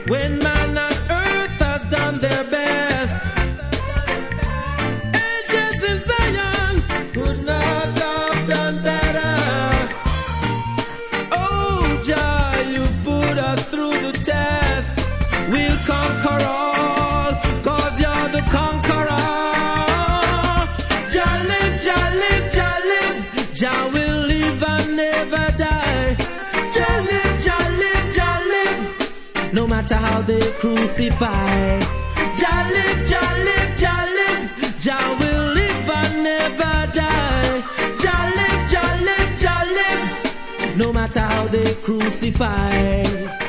when man on earth has done their best. Angels in Zion could not have done better. Oh, Jah, you put us through the test. We'll conquer all, 'cause you're the conqueror. Jah live, Jah live, Jah live. Jah will live and never die. Jah live, Jah live, Jah live. No matter how they crucify. Jah live, Jah live, Jah live. Jah will live and never die. Jah live, Jah live, Jah live. No matter how they crucify.